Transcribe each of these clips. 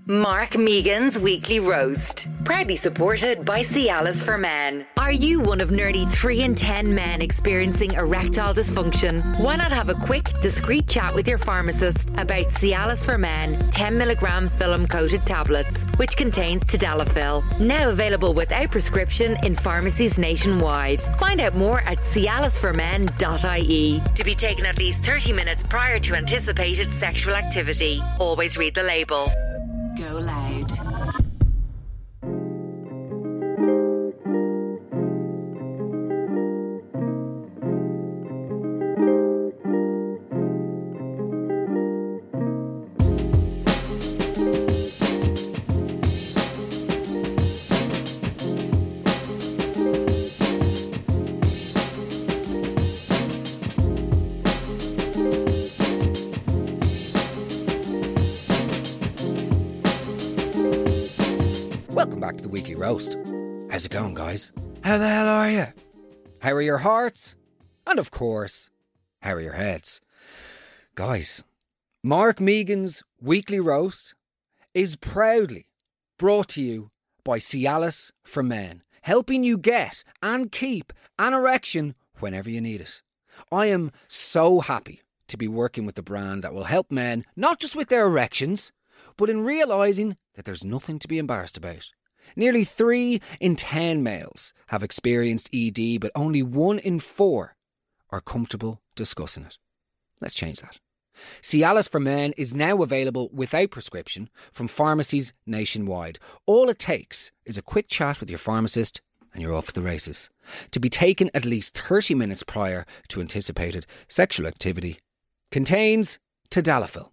Mark Megan's Weekly Roast. Proudly supported by Cialis for Men. Are you one of nearly 3 in 10 men experiencing erectile dysfunction? Why not have a quick, discreet chat with your pharmacist about Cialis for Men 10mg film-coated tablets, which contains tadalafil. Now available without prescription in pharmacies nationwide. Find out more at cialisformen.ie. To be taken at least 30 minutes prior to anticipated sexual activity. Always read the label. Go loud. Welcome back to the Weekly Roast. How's it going, guys? How the hell are you? How are your hearts? And of course, how are your heads? Guys, Mark Megan's Weekly Roast is proudly brought to you by Cialis for Men, helping you get and keep an erection whenever you need it. I am so happy to be working with the brand that will help men, not just with their erections, but in realising that there's nothing to be embarrassed about. Nearly 3 in 10 males have experienced ED, but only 1 in 4 are comfortable discussing it. Let's change that. Cialis for Men is now available without prescription from pharmacies nationwide. All it takes is a quick chat with your pharmacist and you're off to the races. To be taken at least 30 minutes prior to anticipated sexual activity. Contains tadalafil.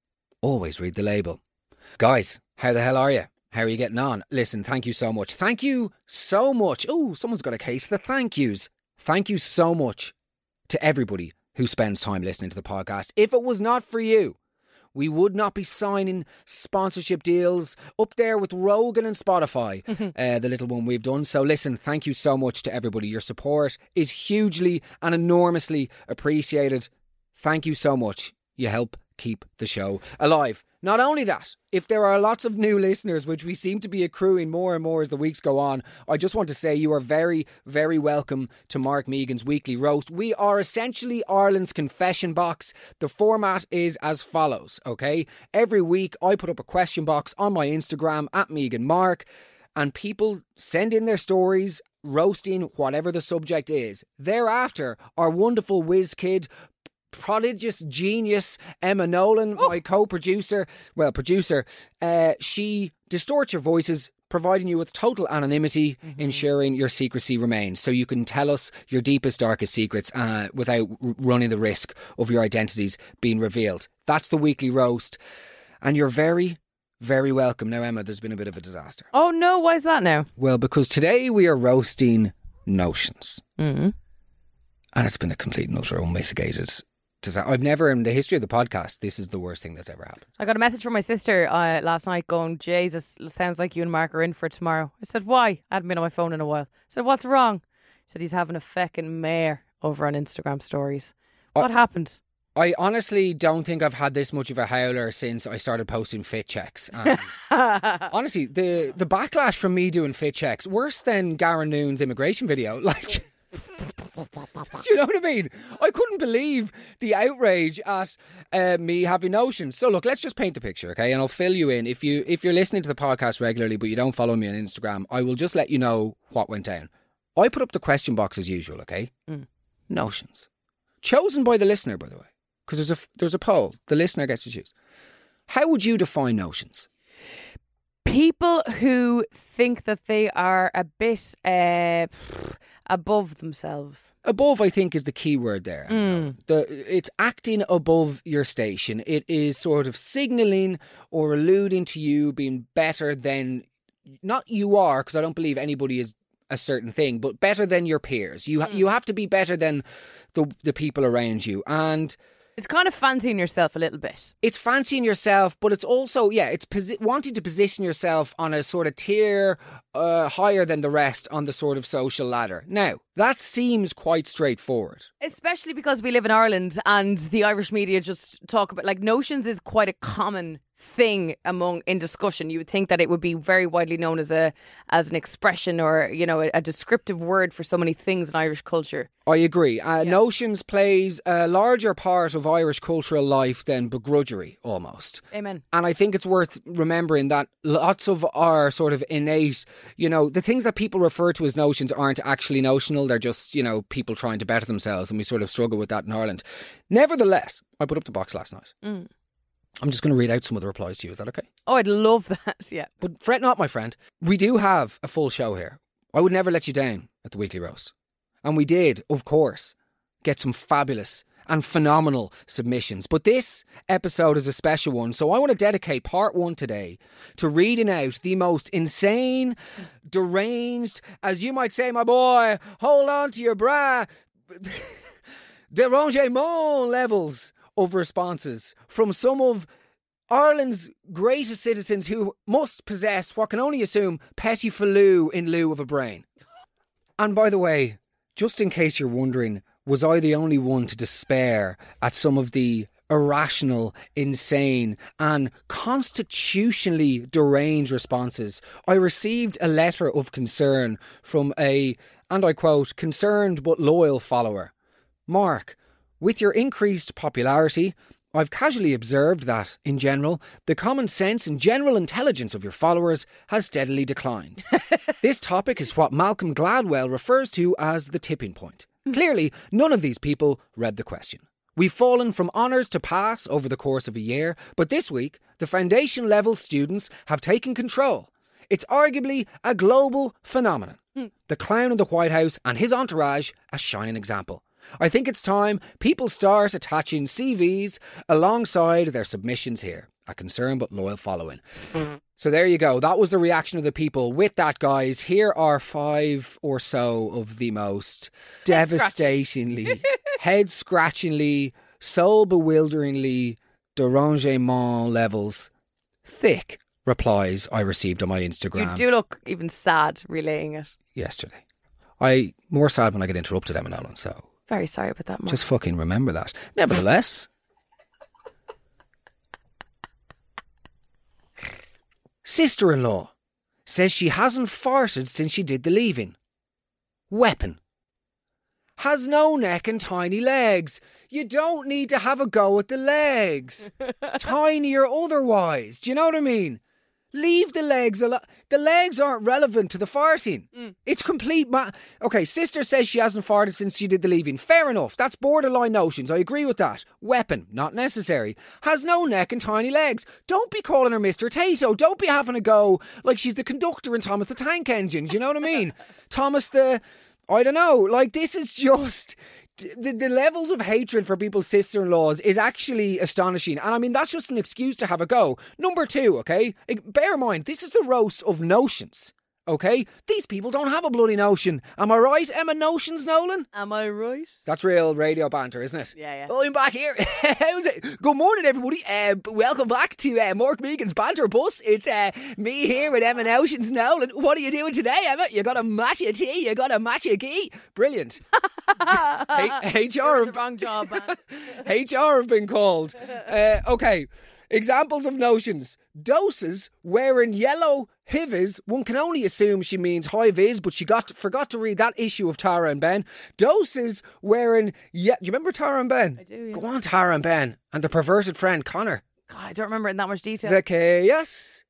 Always read the label. Guys, how the hell are you? How are you getting on? Listen, thank you so much. Thank you so much. Oh, someone's got a case of the thank yous. Thank you so much to everybody who spends time listening to the podcast. If it was not for you, we would not be signing sponsorship deals up there with Rogan and Spotify, the little one we've done. So listen, thank you so much to everybody. Your support is hugely and enormously appreciated. Thank you so much. You help keep the show alive. Not only that, if there are lots of new listeners, which we seem to be accruing more and more as the weeks go on, I just want to say you are very, very welcome to Mark Megan's Weekly Roast. We are essentially Ireland's confession box. The format is as follows, okay? Every week I put up a question box on my Instagram at @MeganMark, and people send in their stories, roasting whatever the subject is. Thereafter, our wonderful whiz kid, prodigious genius Emma Nolan, my co-producer, she distorts your voices, providing you with total anonymity, ensuring your secrecy remains, so you can tell us your deepest, darkest secrets without running the risk of your identities being revealed. That's the Weekly Roast, and you're very, very welcome. Now, Emma, there's been a bit of a disaster. Oh no, why is that now? Well, because today we are roasting notions, and it's been a complete and utter unmitigated. I've never, in the history of the podcast, this is the worst thing that's ever happened. I got a message from my sister last night going, Jesus, sounds like you and Mark are in for tomorrow. I said, why? I hadn't been on my phone in a while. I said, what's wrong? She said, he's having a feckin' mare over on Instagram stories. What happened? I honestly don't think I've had this much of a howler since I started posting fit checks. And honestly, the backlash from me doing fit checks, worse than Garen Noon's immigration video. Like, do you know what I mean? I couldn't believe the outrage at me having notions. So look, let's just paint the picture, okay? And I'll fill you in. If you're listening to the podcast regularly but you don't follow me on Instagram, I will just let you know what went down. I put up the question box as usual, okay? Notions. Chosen by the listener, by the way. Because there's a poll. The listener gets to choose. How would you define notions? People who think that they are a bit above themselves. Above, I think, is the key word there. It's acting above your station. It is sort of signalling or alluding to you being better than, not you are, because I don't believe anybody is a certain thing, but better than your peers. You have to be better than the people around you. And it's kind of fancying yourself a little bit. It's fancying yourself, but it's also, it's wanting to position yourself on a sort of tier higher than the rest on the sort of social ladder. Now, that seems quite straightforward. Especially because we live in Ireland and the Irish media just talk about, like, notions is quite a common thing in discussion. You would think that it would be very widely known as an expression or, you know, a descriptive word for so many things in Irish culture. I agree. Notions plays a larger part of Irish cultural life than begrudgery, almost. Amen. And I think it's worth remembering that lots of our sort of innate, you know, the things that people refer to as notions aren't actually notional. They're just, you know, people trying to better themselves, and we sort of struggle with that in Ireland. Nevertheless, I put up the box last night. I'm just going to read out some of the replies to you. Is that okay? Oh, I'd love that, yeah. But fret not, my friend. We do have a full show here. I would never let you down at the Weekly Roast. And we did, of course, get some fabulous and phenomenal submissions. But this episode is a special one, so I want to dedicate part one today to reading out the most insane, deranged, as you might say, my boy, hold on to your bra, derangement levels of responses from some of Ireland's greatest citizens who must possess what can only assume petit filou in lieu of a brain. And by the way, just in case you're wondering, was I the only one to despair at some of the irrational, insane and constitutionally deranged responses? I received a letter of concern from and I quote, concerned but loyal follower. Mark, with your increased popularity, I've casually observed that, in general, the common sense and general intelligence of your followers has steadily declined. This topic is what Malcolm Gladwell refers to as the tipping point. Clearly, none of these people read the question. We've fallen from honours to pass over the course of a year, but this week, the foundation level students have taken control. It's arguably a global phenomenon. The clown in the White House and his entourage a shining example. I think it's time people start attaching CVs alongside their submissions here. A concern but loyal following. So there you go. That was the reaction of the people. With that, guys, here are 5 or so of the most devastatingly, head-scratchingly, soul-bewilderingly, derangement levels, thick replies I received on my Instagram. You do look even sad relaying it. Yesterday. I more sad when I get interrupted, Emma Nolan, so... Very sorry about that, Mark. Just fucking remember that. Nevertheless... Sister-in-law says she hasn't farted since she did the leaving. Weapon. Has no neck and tiny legs. You don't need to have a go at the legs. Tiny or otherwise. Do you know what I mean? Leave the legs alone. The legs aren't relevant to the farting. It's complete okay, sister says she hasn't farted since she did the leaving. Fair enough. That's borderline notions. I agree with that. Weapon. Not necessary. Has no neck and tiny legs. Don't be calling her Mr. Tato. Don't be having a go like she's the conductor in Thomas the Tank Engine. Do you know what I mean? Thomas the... I don't know. Like, this is just... The levels of hatred for people's sister-in-laws is actually astonishing. And I mean, that's just an excuse to have a go. Number 2, okay? Bear in mind, this is the roast of notions, okay? These people don't have a bloody notion. Am I right, Emma Notions Nolan? Am I right? That's real radio banter, isn't it? Yeah. Oh, I'm back here. How's it? Good morning, everybody. Welcome back to Mark Megan's Banter Bus. It's me here with Emma Notions Nolan. What are you doing today, Emma? You got a match your tea, you got a match your key. Brilliant. HR the wrong job, man. HR have been called. Okay. Examples of notions. Doses wearing yellow hivvies. One can only assume she means high vis, but she forgot to read that issue of Tara and Ben. Doses wearing... Do you remember Tara and Ben? I do, yeah. Go on, Tara and Ben. And the perverted friend, Connor. God, I don't remember it in that much detail. Zacchaeus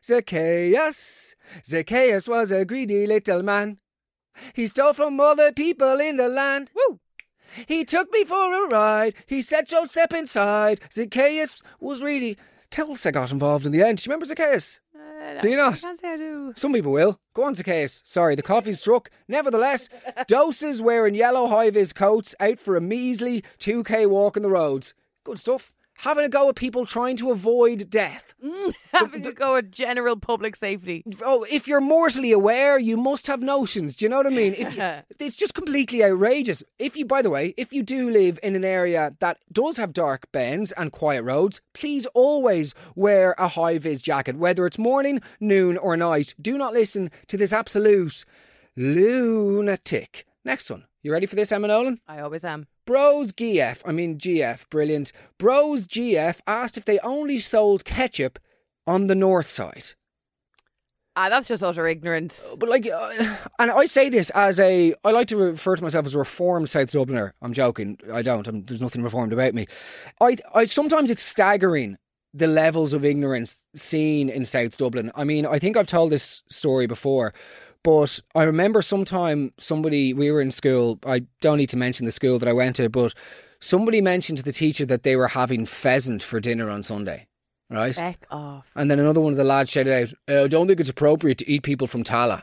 was a greedy little man. He stole from other people in the land. Woo! He took me for a ride. He said, "Don't step inside." Zacchaeus was really... Tulsa got involved in the end. Do you remember Zacchaeus? Do you not? I can't say I do. Some people will. Go on, Zacchaeus. Sorry, the coffee's struck. Nevertheless, doses wearing yellow high-vis coats out for a measly 2k walk on the roads. Good stuff. Having a go at people trying to avoid death. Having to go at general public safety. Oh, if you're mortally aware, you must have notions. Do you know what I mean? It's just completely outrageous. By the way, if you do live in an area that does have dark bends and quiet roads, please always wear a high-vis jacket, whether it's morning, noon or night. Do not listen to this absolute lunatic. Next one. You ready for this, Emma Nolan? I always am. GF, brilliant. Bros GF asked if they only sold ketchup on the north side. That's just utter ignorance. But like, and I say this as I like to refer to myself as a reformed South Dubliner. I'm joking. I don't. There's nothing reformed about me. I sometimes it's staggering the levels of ignorance seen in South Dublin. I mean, I think I've told this story before, but I remember we were in school. I don't need to mention the school that I went to, but somebody mentioned to the teacher that they were having pheasant for dinner on Sunday. Right? Back off. And then another one of the lads shouted out, I don't think it's appropriate to eat people from Tala.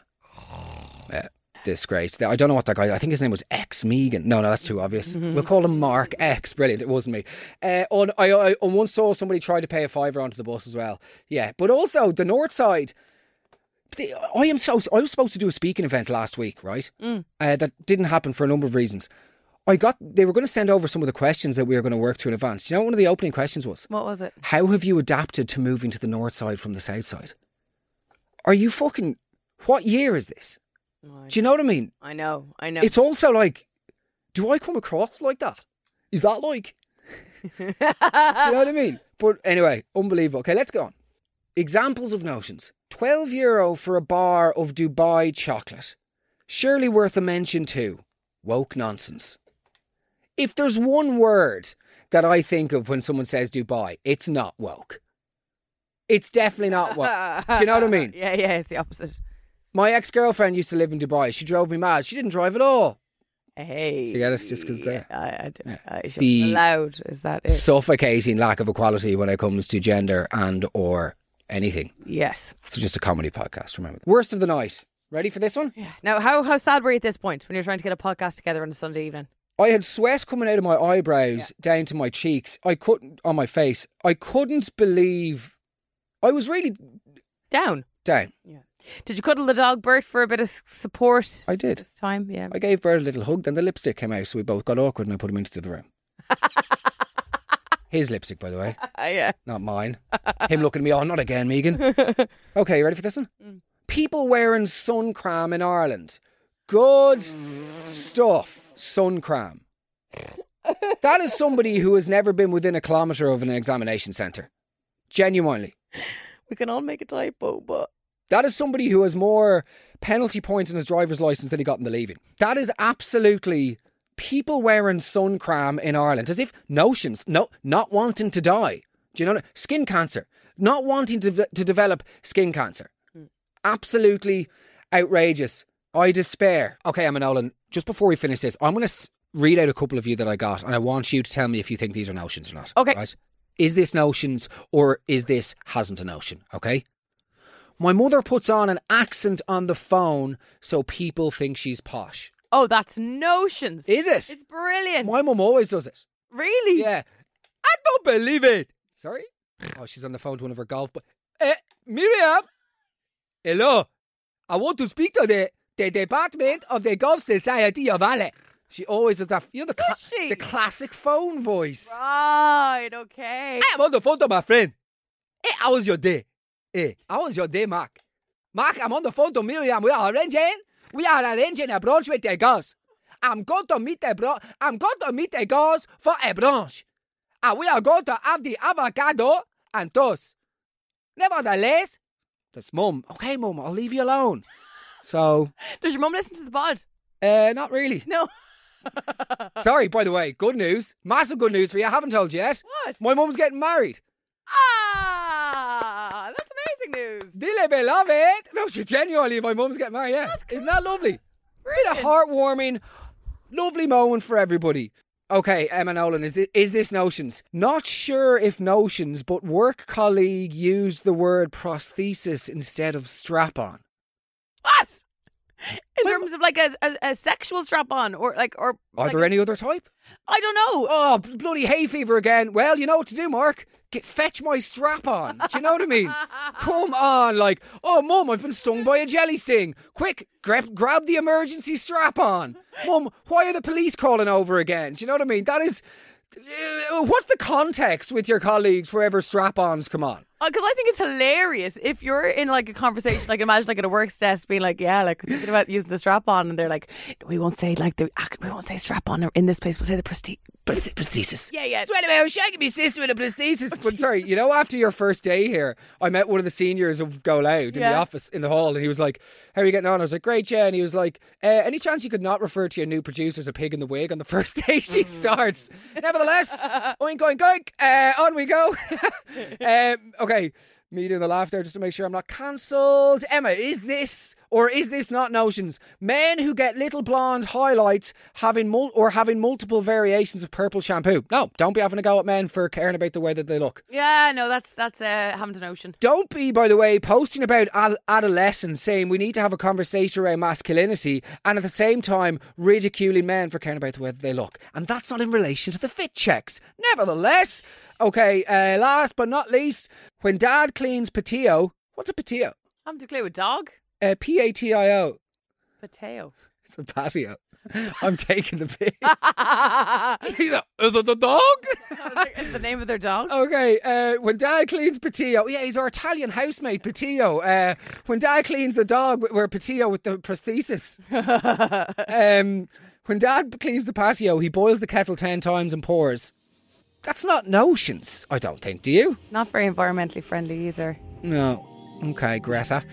Disgrace. I don't know what that guy, I think his name was X Megan. No, that's too obvious. We'll call him Mark X. Brilliant. It wasn't me. I once saw somebody try to pay a fiver onto the bus as well. Yeah. But also the north side. I was supposed to do a speaking event last week, right? That didn't happen for a number of reasons. They were going to send over some of the questions that we were going to work through in advance. Do you know what one of the opening questions was? What was it? How have you adapted to moving to the north side from the south side? Are you fucking... What year is this? Do you know what I mean? I know. It's also like, do I come across like that? Is that like... Do you know what I mean? But anyway, unbelievable. Okay, let's go on. Examples of notions. €12 for a bar of Dubai chocolate. Surely worth a mention too. Woke nonsense. If there's one word that I think of when someone says Dubai, it's not woke. It's definitely not woke. Do you know what I mean? Yeah, it's the opposite. My ex-girlfriend used to live in Dubai. She drove me mad. She didn't drive at all. Hey. You get it? Just because the loud, is that it? Suffocating lack of equality when it comes to gender and or anything. Yes. It's just a comedy podcast, remember. Worst of the night. Ready for this one? Yeah. Now, how sad were you at this point when you're trying to get a podcast together on a Sunday evening? I had sweat coming out of my eyebrows down to my cheeks. On my face. I couldn't believe. I was really down. Yeah. Did you cuddle the dog Bert for a bit of support? I did. This time, yeah. I gave Bert a little hug, then the lipstick came out, so we both got awkward and I put him into the other room. His lipstick, by the way. Yeah. Not mine. Him looking at me, oh, not again, Megan. Okay, you ready for this one? People wearing sun cream in Ireland. Good stuff. Sun cream. That is somebody who has never been within a kilometre of an examination centre. Genuinely. We can all make a typo, but... That is somebody who has more penalty points in his driver's licence than he got in the leaving. That is absolutely people wearing sun cream in Ireland. As if notions, not wanting to die. Do you know? Skin cancer. Not wanting to develop skin cancer. Absolutely outrageous. I despair. Okay, Emma Nolan, just before we finish this, I'm going to read out a couple of you that I got, and I want you to tell me if you think these are notions or not. Okay. Right? Is this notions or is this hasn't a notion? Okay. My mother puts on an accent on the phone so people think she's posh. Oh, that's notions. Is it? It's brilliant. My mum always does it. Really? Yeah. I don't believe it. Sorry? Oh, she's on the phone to one of her golf. Miriam. Hello. I want to speak to the Department of the Golf Society of Ireland. She always does that. You know the classic phone voice. Right, okay. I'm on the phone to my friend. Hey, how was your day? Hey, how was your day, Mark? Mark, I'm on the phone to Miriam. We are arranging a brunch with the girls. I'm going to meet the girls for a brunch. And we are going to have the avocado and toast. Nevertheless, that's Mum. Okay, Mum, I'll leave you alone. So... Does your mum listen to the pod? Not really. No. Sorry, by the way, good news. Massive good news for you. I haven't told you yet. What? My mum's getting married. That's amazing news. Dile beloved. No, she genuinely, my mum's getting married, yeah. Isn't that lovely? Brilliant. Bit of heartwarming, lovely moment for everybody. Okay, Emma Nolan, is this notions? Not sure if notions, but work colleague used the word prosthesis instead of strap-on. What? In terms of like a sexual strap-on or like... Are like there any other type? I don't know. Oh, bloody hay fever again. Well, you know what to do, Mark. Fetch my strap-on. Do you know what I mean? Come on, like, oh, Mum, I've been stung by a jelly sting. Quick, grab the emergency strap-on. Mum, why are the police calling over again? Do you know what I mean? That is... what's the context with your colleagues wherever strap-ons come on? Because I think it's hilarious if you're in like a conversation, like imagine like at a work desk being like, yeah, like thinking about using the strap on, and they're like, we won't say strap on in this place, we'll say the prosthesis. Yeah. So anyway, I was shagging my sister with a prosthesis. But sorry, you know, after your first day here, I met one of the seniors of Go Loud in the office, in the hall, and he was like, how are you getting on? I was like, great, yeah. And he was like, any chance you could not refer to your new producer as a pig in the wig on the first day she starts? Nevertheless, oink, oink, oink, on we go. Okay, me doing the laugh there just to make sure I'm not cancelled. Emma, is this not notions? Men who get little blonde highlights having multiple variations of purple shampoo. No, don't be having a go at men for caring about the way that they look. Yeah, no, that's having a notion. Don't be, by the way, posting about adolescence saying we need to have a conversation around masculinity and at the same time ridiculing men for caring about the way that they look. And that's not in relation to the fit checks. Nevertheless, okay, last but not least, when dad cleans patio, what's a patio? I haven't a clue. A dog? Patio. Patio. It's a patio. I'm taking the piss. Is it the dog? Is the name of their dog? Okay, when dad cleans Patio, yeah, he's our Italian housemate, Patio. When dad cleans the dog, we're Patio with the prosthesis. When dad cleans the patio, he boils the kettle 10 times and pours. That's not notions, I don't think, do you? Not very environmentally friendly either. No. Okay, Greta.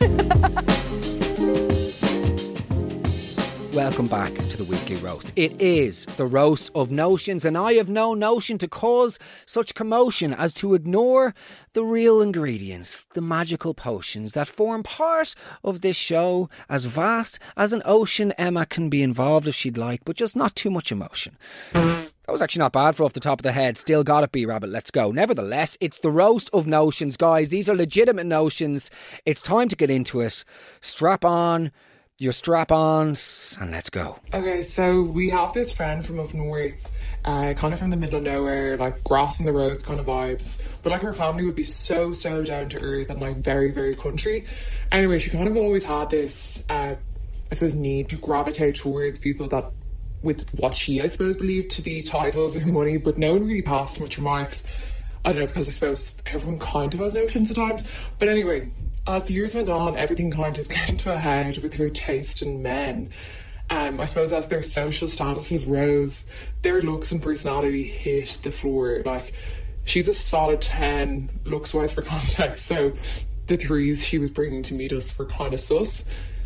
Welcome back to the weekly roast. It is the roast of notions, and I have no notion to cause such commotion as to ignore the real ingredients, the magical potions that form part of this show, as vast as an ocean. Emma can be involved if she'd like, but just not too much emotion. That was actually not bad for off the top of the head. Still got it, B-Rabbit. Let's go. Nevertheless, it's the roast of notions, guys. These are legitimate notions. It's time to get into it. Strap on your strap-ons and let's go. Okay, so we have this friend from up north, kind of from the middle of nowhere, like grass in the roads kind of vibes. But like her family would be so down to earth and like very, very country. Anyway, she kind of always had this, I suppose, need to gravitate towards people that with what she, I suppose, believed to be titles or money, but no one really passed much remarks. I don't know, because I suppose everyone kind of has notions at times. But anyway, as the years went on, everything kind of came to a head with her taste in men. I suppose as their social statuses rose, their looks and personality hit the floor. Like, she's a solid 10 looks-wise for context, so the threes she was bringing to meet us were kind of sus.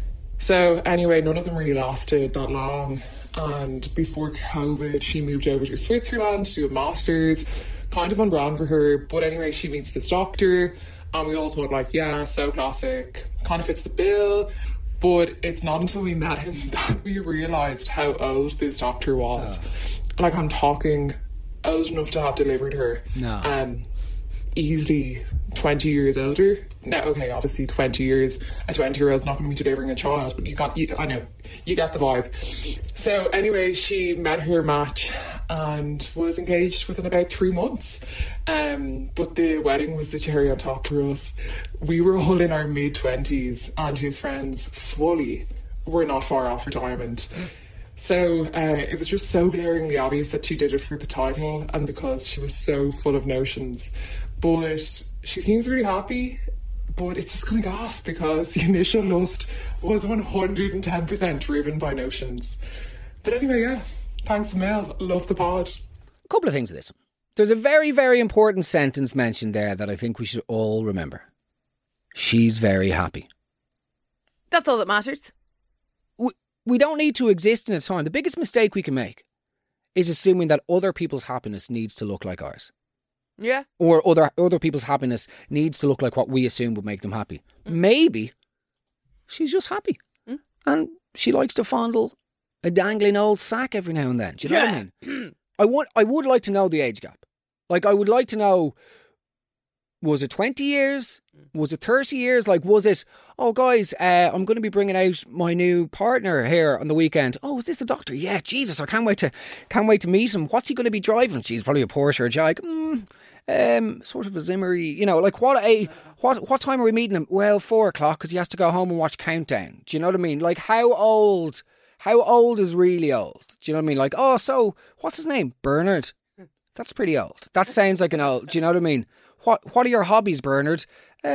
So anyway, none of them really lasted that long. And before COVID, she moved over to Switzerland to do a master's, kind of on brand for her. But anyway, she meets this doctor, and we all thought, like, yeah, so classic, kind of fits the bill. But it's not until we met him that we realised how old this doctor was. Like, I'm talking old enough to have delivered her. No. Easily 20 years older. Now, okay, obviously 20 years, a 20-year-old's not going to be delivering a child, but I know, you get the vibe. So anyway, she met her match and was engaged within about 3 months. But the wedding was the cherry on top for us. We were all in our mid-20s, and his friends fully were not far off retirement. So it was just so glaringly obvious that she did it for the title and because she was so full of notions. But she seems really happy, but it's just kind of gas because the initial lust was 110% driven by notions. But anyway, yeah, thanks Mel, love the pod. A couple of things of this. There's a very, very important sentence mentioned there that I think we should all remember. She's very happy. That's all that matters. We don't need to exist in a time. The biggest mistake we can make is assuming that other people's happiness needs to look like ours. Yeah. Or other people's happiness needs to look like what we assume would make them happy. Maybe she's just happy. And she likes to fondle a dangling old sack every now and then. Do you know what I mean? I would like to know the age gap. Like, I would like to know, was it 20 years? Was it 30 years? Like, was it, oh, guys, I'm going to be bringing out my new partner here on the weekend. Oh, is this the doctor? Yeah, Jesus, I can't wait to meet him. What's he going to be driving? Geez, probably a Porsche or a Jag. Sort of a Zimmery, you know, like what time are we meeting him? Well, 4 o'clock because he has to go home and watch Countdown. Do you know what I mean? Like, how old is really old? Do you know what I mean? Like, oh, so what's his name? Bernard. That's pretty old. That sounds like an old. Do you know what I mean? What are your hobbies, Bernard?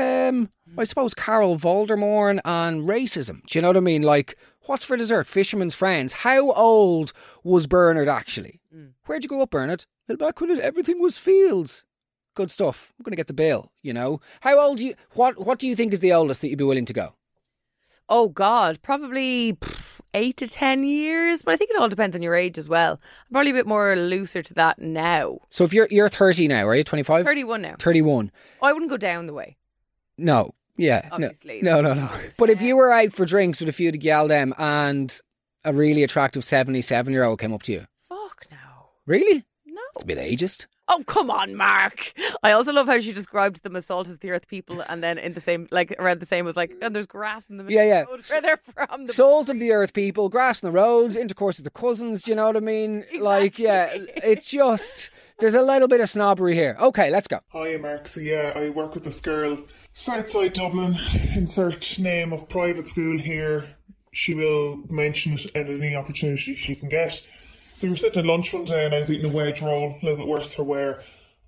I suppose Carol Voldemort and racism. Do you know what I mean? Like, what's for dessert? Fisherman's Friends. How old was Bernard actually? Where'd you grow up, Bernard? Well, back when everything was fields. Good stuff. I'm going to get the bill, you know. How old do you... What do you think is the oldest that you'd be willing to go? Oh, God. Probably 8 to 10 years. But I think it all depends on your age as well. I'm probably a bit more looser to that now. So if you're 30 now, are you 25? 31 now. 31. Oh, I wouldn't go down the way. No. Yeah. Obviously. No. But if you were out for drinks with a few of the gal them and a really attractive 77-year-old came up to you. Fuck no. Really? No. It's a bit ageist. Oh, come on, Mark. I also love how she described them as salt as the earth people, and then in the same, like around the same, was like, and there's grass in the middle Yeah. of the road where they're from. Salt of the earth people, grass on the roads, intercourse with the cousins, do you know what I mean? Exactly. Like, yeah, it's just, there's a little bit of snobbery here. Okay, let's go. Hi, Mark. So yeah, I work with this girl, Southside Dublin. Insert name of private school here. She will mention it at any opportunity she can get. So we were sitting at lunch one day and I was eating a wedge roll, a little bit worse for wear.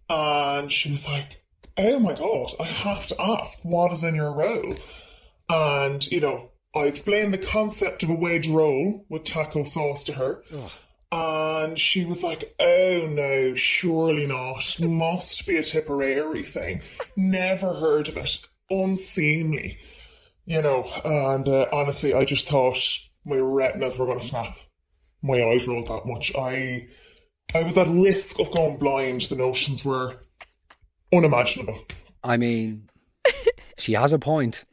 And she was like, oh my God, I have to ask, what is in your roll? And, you know, I explained the concept of a wedge roll with taco sauce to her. Ugh. And she was like, oh no, surely not. Must be a Tipperary thing. Never heard of it. Unseemly. You know, and honestly, I just thought my retinas were going to snap. My eyes rolled that much. I was at risk of going blind. The notions were unimaginable. I mean, she has a point.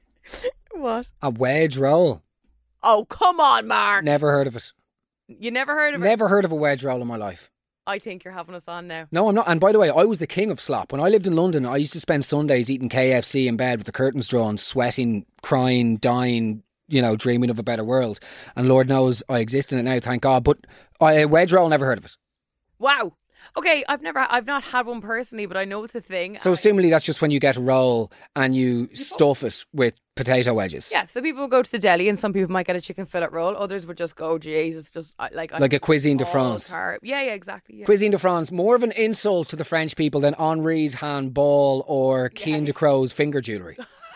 What? A wedge roll. Oh, come on, Mark. Never heard of it. You never heard of it? Never heard of a wedge roll in my life. I think you're having us on now. No, I'm not. And by the way, I was the king of slop. When I lived in London, I used to spend Sundays eating KFC in bed with the curtains drawn, sweating, crying, dying, you know, dreaming of a better world. And Lord knows I exist in it now, thank God. But wedge roll, never heard of it. Wow. Okay, I've not had one personally, but I know it's a thing. So similarly, that's just when you get a roll and you stuff it with potato wedges. Yeah, so people will go to the deli and some people might get a chicken fillet roll. Others would just go, Jesus, just like a cuisine de France. Yeah, exactly. Yeah. Cuisine de France, more of an insult to the French people than Henri's handball or Cian de Crow's finger jewellery.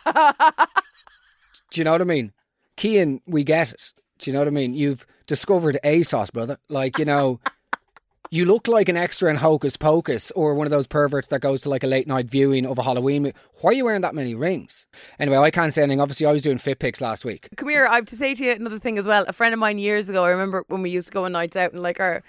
Do you know what I mean? Cian, we get it. Do you know what I mean? You've discovered ASOS, brother. Like, you know... You look like an extra in Hocus Pocus or one of those perverts that goes to like a late night viewing of a Halloween movie. Why are you wearing that many rings? Anyway, I can't say anything. Obviously, I was doing fit pics last week. Come here, I have to say to you another thing as well. A friend of mine years ago, I remember when we used to go on nights out in like our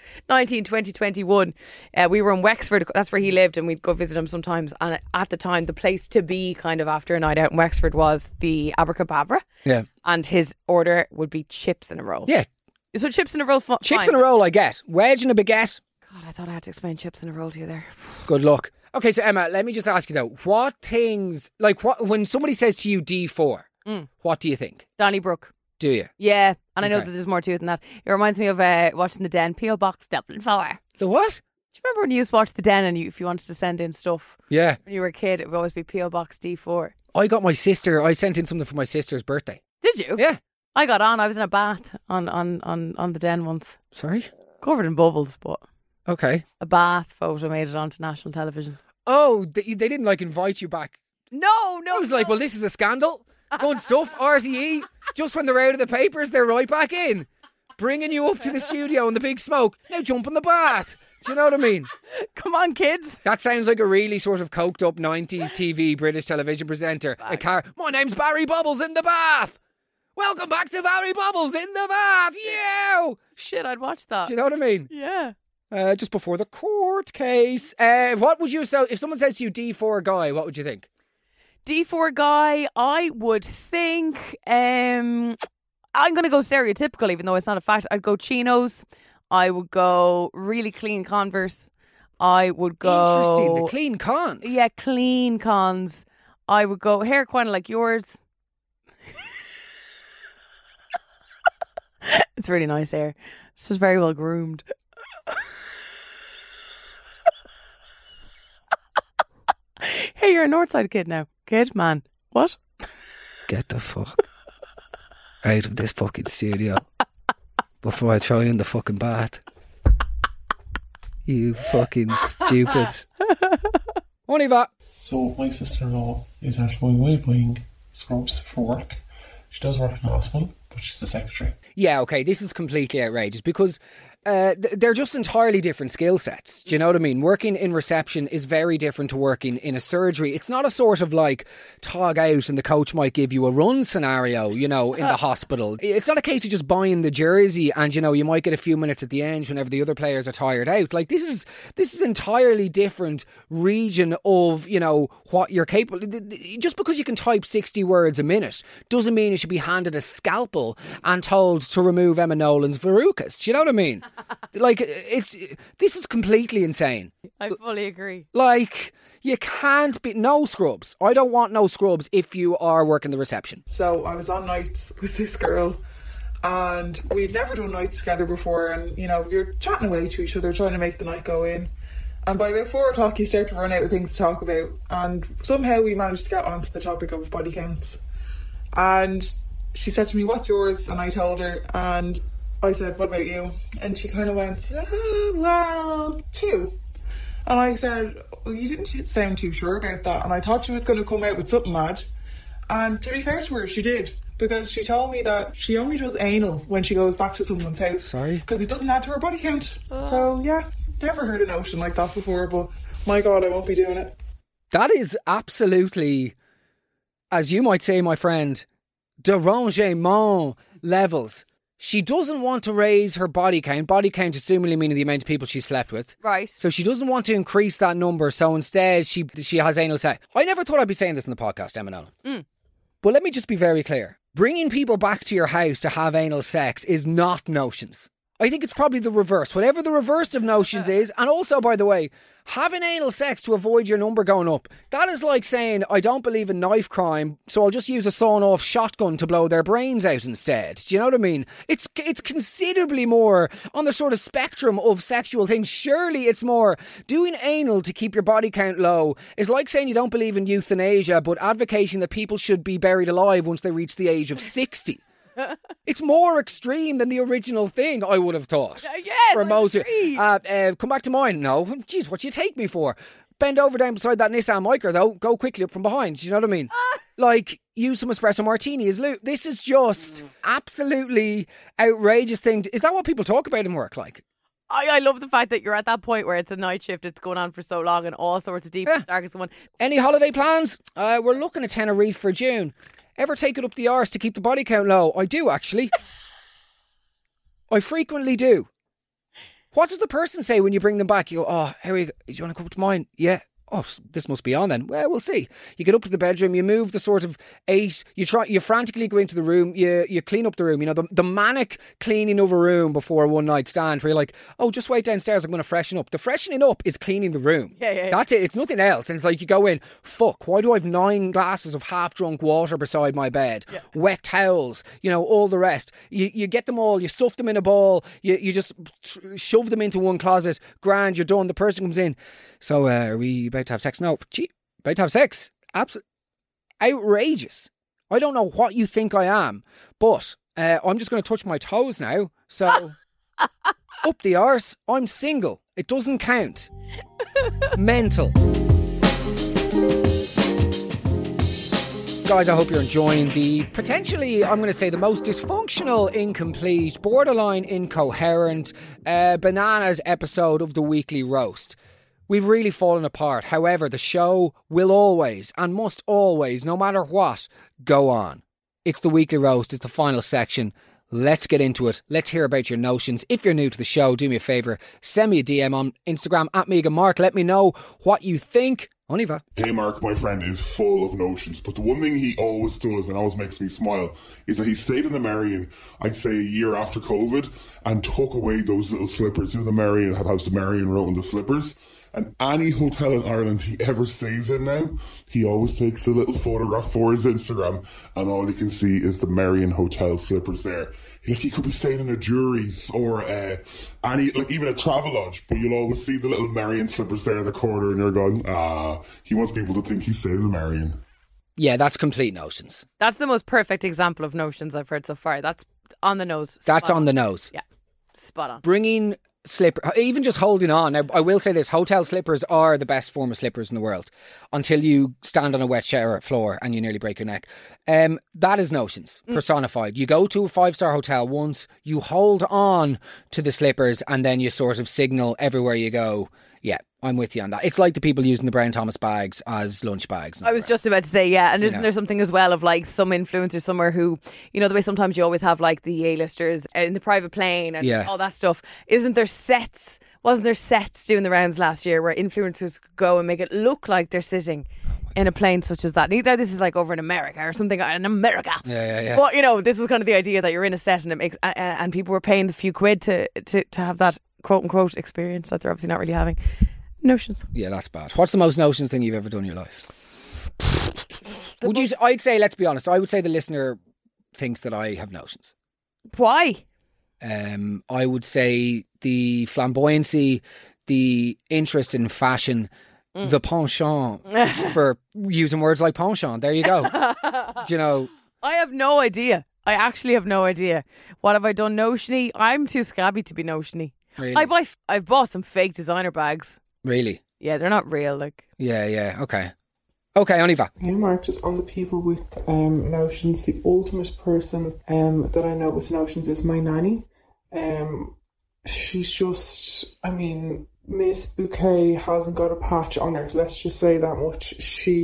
2021, we were in Wexford. That's where he lived and we'd go visit him sometimes. And at the time, the place to be kind of after a night out in Wexford was the Abracadabra. Yeah. And his order would be chips in a roll. Yeah. So chips in a roll, Chips in a roll I get. Wedge and a baguette. God, I thought I had to explain chips in a roll to you there. Good luck. Okay, so Emma, let me just ask you though, what things, like what when somebody says to you D4, what do you think? Donnybrook. Do you? Yeah, and I know that there's more to it than that. It reminds me of watching The Den, P.O. Box Dublin 4. The what? Do you remember when you used to watch The Den and if you wanted to send in stuff? Yeah. When you were a kid, it would always be P.O. Box D4. I sent in something for my sister's birthday. Did you? Yeah. I got on. I was in a bath on The Den once. Sorry? Covered in bubbles, but... Okay. A bath photo made it onto national television. Oh, they didn't like invite you back. No. I was like, well, this is a scandal. Good stuff, RTE. Just when they're out of the papers, they're right back in. Bringing you up to the studio in the big smoke. Now jump in the bath. Do you know what I mean? Come on, kids. That sounds like a really sort of coked up 90s TV British television presenter. My name's Barry Bubbles in the bath. Welcome back to Barry Bubbles in the bath. You. Shit, I'd watch that. Do you know what I mean? Yeah. Just before the court case. What would you say if someone says to you D4 guy? What would you think? D4 guy, I would think. I'm going to go stereotypical, even though it's not a fact. I'd go chinos. I would go really clean Converse. I would go. Interesting. The clean cons. Yeah, clean cons. I would go hair kind of like yours. It's really nice hair. It's just very well groomed. Hey, you're a Northside kid now. Kid, man. What? Get the fuck out of this fucking studio before I throw you in the fucking bath. You fucking stupid. On y va. So my sister-in-law is at my way buying scrubs for work. She does work in a hospital, but she's a secretary. Yeah, okay, this is completely outrageous because they're just entirely different skill sets. Do you know what I mean? Working in reception is very different to working in a surgery. It's not a sort of like tog out and the coach might give you a run scenario, you know, in the hospital. It's not a case of just buying the jersey and, you know, you might get a few minutes at the end whenever the other players are tired out. Like this is entirely different region of, you know, what you're capable. Just because you can type 60 words a minute doesn't mean you should be handed a scalpel and told to remove Emma Nolan's verrucas. Do you know what I mean? Like, this is completely insane. I fully agree. Like, you can't be... No scrubs. I don't want no scrubs if you are working the reception. So I was on nights with this girl and we'd never done nights together before, and, you know, you're chatting away to each other, trying to make the night go in. And by about 4 o'clock you start to run out of things to talk about, and somehow we managed to get onto the topic of body counts. And she said to me, "What's yours?" And I told her, and I said, "What about you?" And she kind of went, "Well, 2. And I said, "Well, you didn't sound too sure about that." And I thought she was going to come out with something mad. And to be fair to her, she did. Because she told me that she only does anal when she goes back to someone's house. Sorry? Because it doesn't add to her body count. So, yeah, never heard a notion like that before, but my God, I won't be doing it. That is absolutely, as you might say, my friend, derangement levels. She doesn't want to raise her body count assumingly meaning the amount of people she slept with. Right. So she doesn't want to increase that number, so instead she has anal sex. I never thought I'd be saying this in the podcast, Emma Nolan. But let me just be very clear. Bringing people back to your house to have anal sex is not notions. I think it's probably the reverse. Whatever the reverse of notions is, and also, by the way, having anal sex to avoid your number going up, that is like saying, I don't believe in knife crime, so I'll just use a sawn-off shotgun to blow their brains out instead. Do you know what I mean? It's considerably more on the sort of spectrum of sexual things. Surely it's more, doing anal to keep your body count low is like saying you don't believe in euthanasia, but advocating that people should be buried alive once they reach the age of 60. It's more extreme than the original thing, I would have thought. Yes, for most, I agree. come back to mine. No, jeez, what do you take me for? Bend over down beside that Nissan Micra, though. Go quickly up from behind. Do you know what I mean? Like, use some espresso martini as loot. This is just absolutely outrageous thing. Is that what people talk about in work? Like, I love the fact that you're at that point where it's a night shift, it's going on for so long, and all sorts of deep darkest one. Any holiday plans? We're looking at Tenerife for June. Ever take it up the arse to keep the body count low? I do, actually. I frequently do. What does the person say when you bring them back? You go, "Oh, here we go. Do you want to come up to mine?" "Yeah." "Oh, this must be on then." "Well, we'll see." You get up to the bedroom, you move the sort of 8, you frantically go into the room, you clean up the room, you know, the manic cleaning of a room before a one night stand where you're like, "Oh, just wait downstairs, I'm going to freshen up." The freshening up is cleaning the room. Yeah. That's it, it's nothing else. And it's like you go in, fuck, why do I have 9 glasses of half drunk water beside my bed? Yeah. Wet towels, you know, all the rest. You get them all, you stuff them in a ball, you just shove them into one closet, grand, you're done. The person comes in, "So, are we about to have sex?" "No." "Gee, about to have sex?" Absolutely outrageous. I don't know what you think I am, but I'm just going to touch my toes now. So, up the arse, I'm single. It doesn't count. Mental. Guys, I hope you're enjoying the potentially, I'm going to say, the most dysfunctional, incomplete, borderline incoherent, bananas episode of the Weekly Roast. We've really fallen apart. However, the show will always and must always, no matter what, go on. It's the Weekly Roast. It's the final section. Let's get into it. Let's hear about your notions. If you're new to the show, do me a favour. Send me a DM on Instagram at @MeganMark. Let me know what you think. On y va. Hey Mark, my friend is full of notions, but the one thing he always does and always makes me smile is that he stayed in the Marion, I'd say a year after COVID, and took away those little slippers. You know, the Marion had house the Marion wrote on the slippers. And any hotel in Ireland he ever stays in now, he always takes a little photograph for his Instagram, and all you can see is the Marion Hotel slippers there. Like, he could be staying in a Jury's or even a Travelodge, but you'll always see the little Marion slippers there in the corner, and you're going, he wants people to think he's staying in the Marion. Yeah, that's complete notions. That's the most perfect example of notions I've heard so far. That's on the nose. That's on the nose. Yeah, spot on. Bringing slipper, even just holding on. Now, I will say this, hotel slippers are the best form of slippers in the world until you stand on a wet shower floor and you nearly break your neck. That is notions personified. You go to a 5-star hotel once, you hold on to the slippers and then you sort of signal everywhere you go. Yeah, I'm with you on that. It's like the people using the Brown Thomas bags as lunch bags. I was just about to say, yeah. And isn't there something as well of like some influencers somewhere who, you know, the way sometimes you always have like the A-listers in the private plane and all that stuff. Isn't there sets? Wasn't there sets doing the rounds last year where influencers could go and make it look like they're sitting in a plane such as that? Neither this is like over in America or something in America. Yeah. But, you know, this was kind of the idea that you're in a set and it makes, and people were paying the few quid to have that quote unquote experience that they're obviously not really having. Notions. Yeah, that's bad. What's the most notions thing you've ever done in your life? I'd say, let's be honest, I would say the listener thinks that I have notions. Why? I would say the flamboyancy, the interest in fashion, the penchant for using words like penchant. There you go. Do you know? I have no idea. I actually have no idea. What have I done notiony? I'm too scabby to be notiony. Really? I've bought some fake designer bags. Really? Yeah, they're not real. Like. Yeah. Okay, Oniva. Yeah, Mark, just on the people with notions, the ultimate person that I know with notions is my nanny. She's just, I mean, Miss Bouquet hasn't got a patch on her, let's just say that much.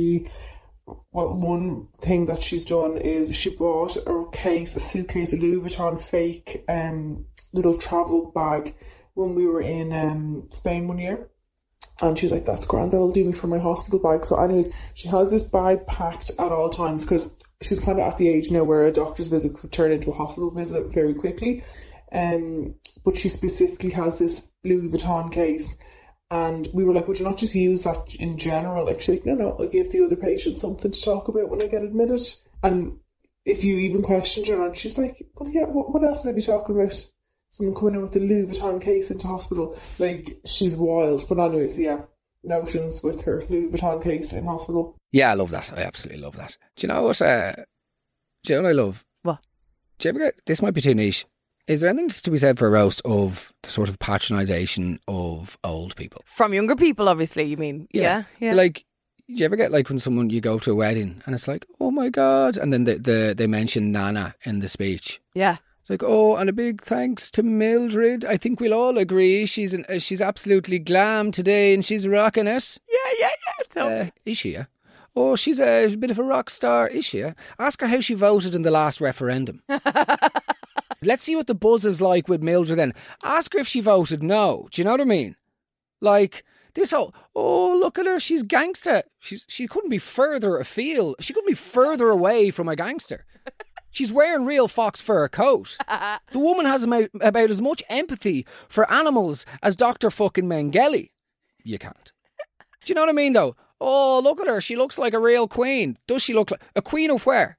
One thing that she's done is she bought a suitcase, a Louis Vuitton fake little travel bag when we were in Spain one year. And she's like, that's grand, that'll do me for my hospital bag. So anyways, she has this bag packed at all times because she's kind of at the age now where a doctor's visit could turn into a hospital visit very quickly. But she specifically has this Louis Vuitton case. And we were like, would you not just use that in general? Like, she's like, no, I'll give the other patient something to talk about when I get admitted. And if you even questioned her, and she's like, well, yeah, what else would I be talking about? Someone coming in with a Louis Vuitton case into hospital. Like, she's wild. But anyways, yeah, notions with her Louis Vuitton case in hospital. Yeah, I love that. I absolutely love that. Do you know what? Do you know what I love? What? Do you ever get, this might be too niche. Is there anything to be said for a roast of the sort of patronisation of old people? From younger people, obviously, you mean? Yeah. Like, do you ever get like when you go to a wedding and it's like, oh my God, and then they mention Nana in the speech. Yeah. It's like, oh, and a big thanks to Mildred. I think we'll all agree she's absolutely glam today and she's rocking it. Yeah. Totally. Is she? Yeah? Oh, she's a bit of a rock star. Is she? Yeah? Ask her how she voted in the last referendum. Let's see what the buzz is like with Mildred then. Ask her if she voted no. Do you know what I mean? Like, this whole, oh, look at her, she's gangster. She couldn't be further afield. She couldn't be further away from a gangster. She's wearing real fox fur coat. The woman has about as much empathy for animals as Dr. fucking Mengele. You can't. Do you know what I mean, though? Oh, look at her. She looks like a real queen. Does she look like a queen of where?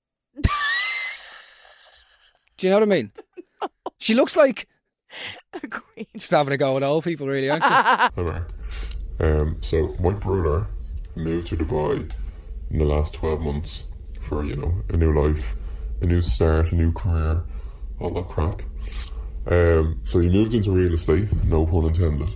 Do you know what I mean? No. She looks like a queen. She's having a go at old people, really, aren't she? Hi, Mark. So my brother moved to Dubai in the last 12 months for, a new life, a new start, a new career, all that crap. So he moved into real estate, no pun intended.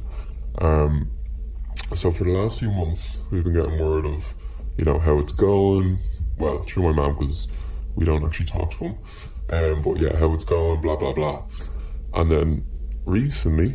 So for the last few months, we've been getting word of, how it's going. Well, through my mum, because we don't actually talk to him. But yeah, how it's going, blah, blah, blah. And then recently,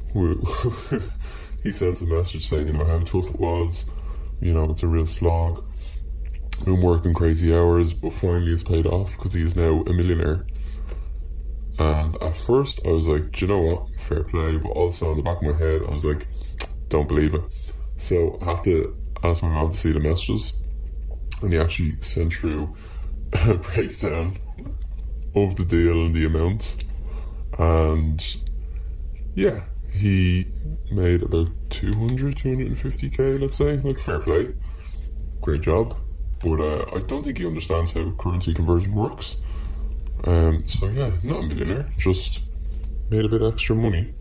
he sent a message saying, how tough it was. It's a real slog. Been working crazy hours, but finally it's paid off because he is now a millionaire. And at first I was like, do you know what? Fair play. But also in the back of my head, I was like, don't believe it. So I have to ask my mum to see the messages. And he actually sent through a breakdown of the deal and the amounts. And yeah, he made about 250k, let's say. Like, fair play. Great job. But I don't think he understands how currency conversion works. So yeah, not a millionaire, just made a bit extra money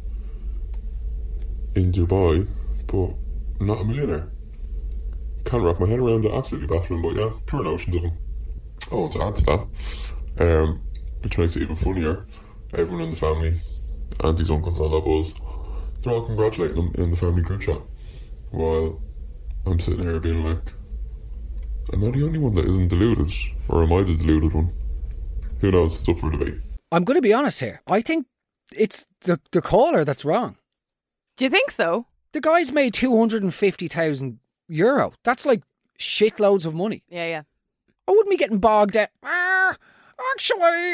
in Dubai, but not a millionaire. Can't wrap my head around it, absolutely baffling, but yeah, pure notions of him. Oh, to add to that, which makes it even funnier, everyone in the family, aunties, uncles, all that buzz, they're all congratulating him in the family group chat. While I'm sitting here being like, am I the only one that isn't deluded? Or am I the deluded one? Who knows? It's up for debate. I'm going to be honest here. I think it's the caller that's wrong. Do you think so? The guy's made €250,000. That's like shitloads of money. Yeah. I wouldn't be getting bogged down. Actually,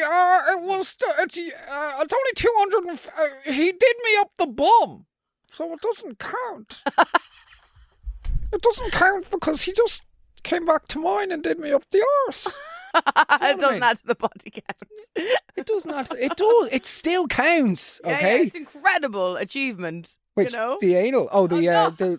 it's only 200. He did me up the bum, so it doesn't count. It doesn't count because he just came back to mine and did me up the arse. It doesn't add to the body count. It does not. It does. It still counts. Yeah, Okay. it's incredible achievement. Which, you know? the anal? Oh, the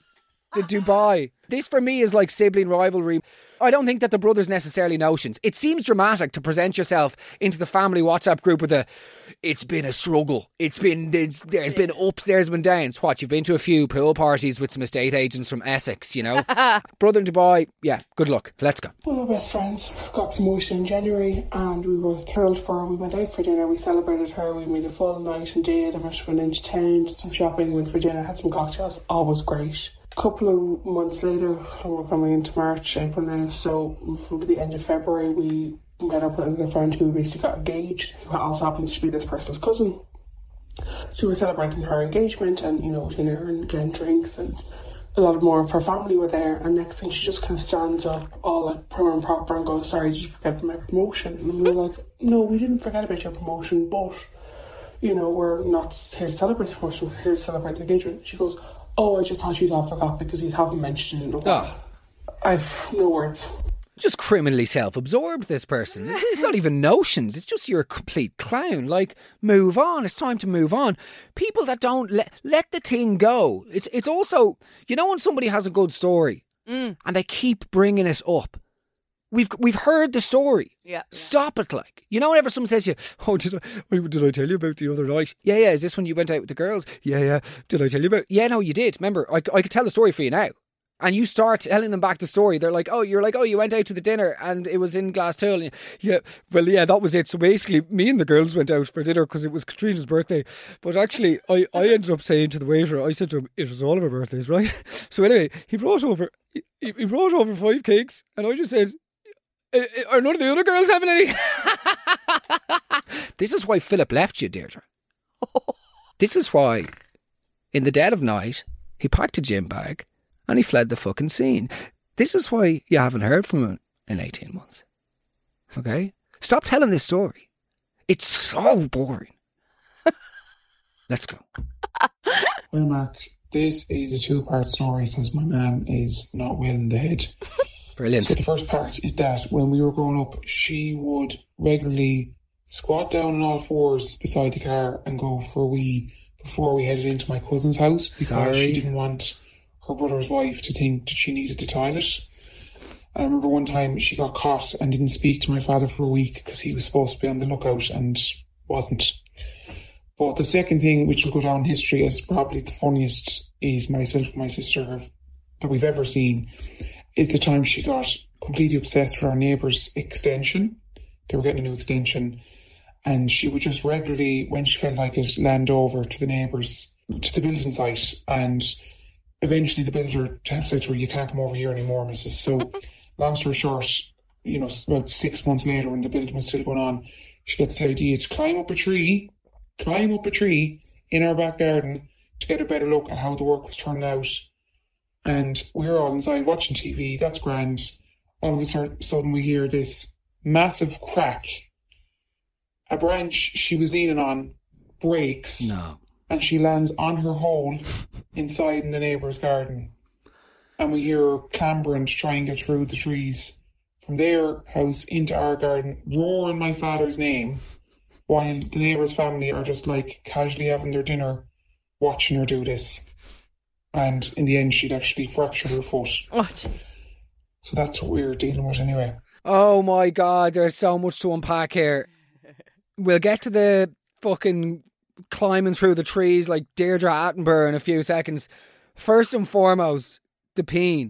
Dubai. This for me is like sibling rivalry. I don't think that the brothers necessarily notions. It seems dramatic to present yourself into the family WhatsApp group with it's been a struggle. There's been ups, there's been downs. What, you've been to a few pool parties with some estate agents from Essex, you know? Brother in Dubai, yeah, good luck. Let's go. One of my best friends got promotion in January and we were thrilled for her. We went out for dinner, we celebrated her, we made a full night and day. The rest went into town, did some shopping, went for dinner, had some cocktails. All was great. A couple of months later, we're coming into March, April now, so at the end of February we met up with another friend who recently got engaged, who also happens to be this person's cousin. So we were celebrating her engagement and, you know, dinner and getting drinks, and a lot more of her family were there, and next thing she just kind of stands up all like prim and proper and goes, "Sorry, did you forget my promotion?" And we were like, "No, we didn't forget about your promotion, but, you know, we're not here to celebrate the promotion, we're here to celebrate the engagement." She goes, "Oh, I just thought you'd all forgot because you haven't mentioned it in a while." I've no words. Just criminally self-absorbed, this person. It's not even notions. It's just you're a complete clown. Like, move on. It's time to move on. People that don't let the thing go. It's also, you know, when somebody has a good story and they keep bringing it up. We've heard the story. Yeah. Stop it, like. You know, whenever someone says to you, "Oh, did I tell you about the other night?" Yeah, is this when you went out with the girls? Yeah. Did I tell you about? Yeah, no, you did. Remember, I could tell the story for you now. And you start telling them back the story. They're like, you're like, you went out to the dinner and it was in Glasstool. Yeah, that was it. So basically, me and the girls went out for dinner because it was Katrina's birthday. But actually, I ended up saying to the waiter, I said to him, it was all of our birthdays, right? So anyway, he brought over 5 cakes, and I just said, "Are none of the other girls having any?" This is why Philip left you, Deirdre. This is why, in the dead of night, he packed a gym bag and he fled the fucking scene. This is why you haven't heard from him in 18 months. Okay? Stop telling this story. It's so boring. Let's go. Well, Mark, this is a two-part story because my mum is not well in the head. Brilliant. So the first part is that when we were growing up, she would regularly squat down on all fours beside the car and go for a wee before we headed into my cousin's house because she didn't want her brother's wife to think that she needed the toilet. I remember one time she got caught and didn't speak to my father for a week because he was supposed to be on the lookout and wasn't. But the second thing, which will go down in history as probably the funniest, is myself and my sister that we've ever seen, is the time she got completely obsessed with our neighbour's extension. They were getting a new extension, and she would just regularly, when she felt like it, land over to the neighbours, to the building site, and eventually the builder said to her, "You can't come over here anymore, Mrs." So, long story short, you know, about 6 months later when the building was still going on, she gets the idea to climb up a tree in our back garden to get a better look at how the work was turning out. And we're all inside watching TV, that's grand. All of a sudden we hear this massive crack. A branch she was leaning on breaks. No. And she lands on her hole inside in the neighbour's garden. And we hear her clambering to try and get through the trees from their house into our garden, roaring my father's name, while the neighbour's family are just like casually having their dinner, watching her do this. And in the end, she'd actually fractured her foot. What? So that's what we're dealing with anyway. Oh my God, there's so much to unpack here. We'll get to the fucking climbing through the trees like Deirdre Attenborough in a few seconds. First and foremost, the peen.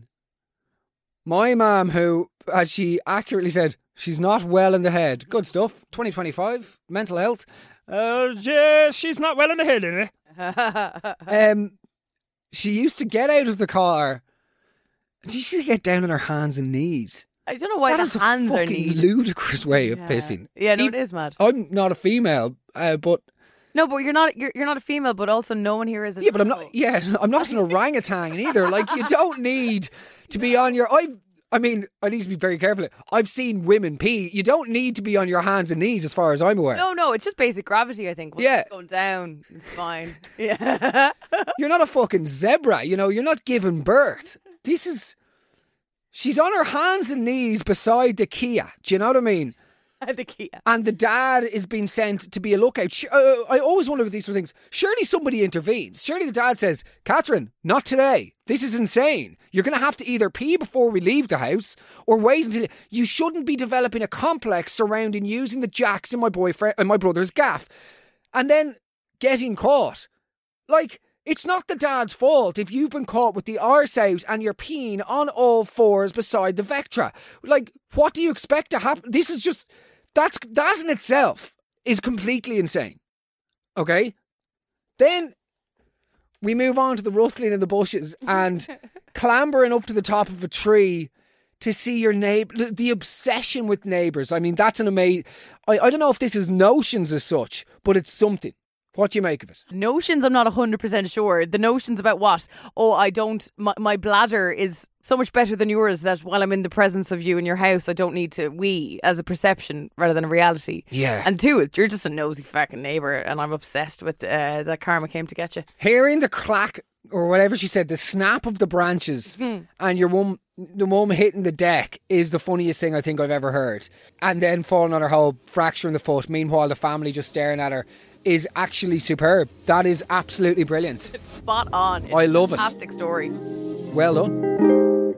My mum, who, as she accurately said, she's not well in the head. Good stuff. 2025, mental health. She's not well in the head, anyway. She used to get out of the car and she used to get down on her hands and knees. I don't know why That is the hands a are fucking needed. ludicrous way of pissing. Yeah, no, it is mad. I'm not a female, but No, but you're not a female, but also no one here is a yeah, but I'm male. not. Yeah, I'm not an orangutan either. Like, you don't need to be on your. I mean, I need to be very careful. I've seen women pee. You don't need to be on your hands and knees, as far as I'm aware. No, it's just basic gravity, I think. Once Yeah. it's going down, it's fine. Yeah. You're not a fucking zebra. You know, you're not giving birth. She's on her hands and knees beside the Kia. Do you know what I mean? The Kia. And the dad is being sent to be a lookout. I always wonder with these sort of things. Surely somebody intervenes. Surely the dad says, Catherine, not today. This is insane. You're going to have to either pee before we leave the house or wait until... You shouldn't be developing a complex surrounding using the jacks in my brother's gaff and then getting caught. Like, it's not the dad's fault if you've been caught with the arse out and you're peeing on all fours beside the Vectra. Like, what do you expect to happen? This is just... That in itself is completely insane. Okay? Then we move on to the rustling in the bushes and clambering up to the top of a tree to see your neighbour. The obsession with neighbours. I mean, that's an amazing... I don't know if this is notions as such, but it's something. What do you make of it? Notions, I'm not 100% sure. The notions about what? My bladder is so much better than yours that while I'm in the presence of you in your house, I don't need to wee as a perception rather than a reality. Yeah. And two, you're just a nosy fucking neighbour and I'm obsessed with that karma came to get you. Hearing the crack, or whatever she said, the snap of the branches and the mum hitting the deck is the funniest thing I think I've ever heard. And then falling on her hole, fracturing the foot, meanwhile the family just staring at her, is actually superb. That is absolutely brilliant. It's spot on. I love it. Fantastic story. Well done.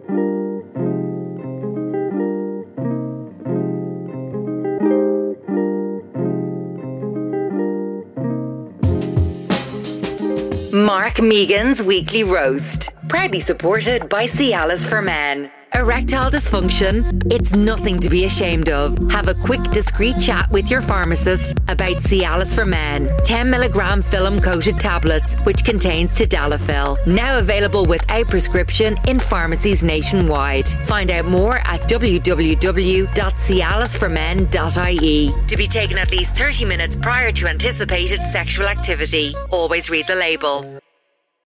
Mark Megan's Weekly Roast. Proudly supported by Cialis for Men. Erectile dysfunction? It's nothing to be ashamed of. Have a quick, discreet chat with your pharmacist about Cialis for Men. 10 milligram film-coated tablets, which contains tadalafil. Now available without prescription in pharmacies nationwide. Find out more at www.cialisformen.ie. To be taken at least 30 minutes prior to anticipated sexual activity. Always read the label.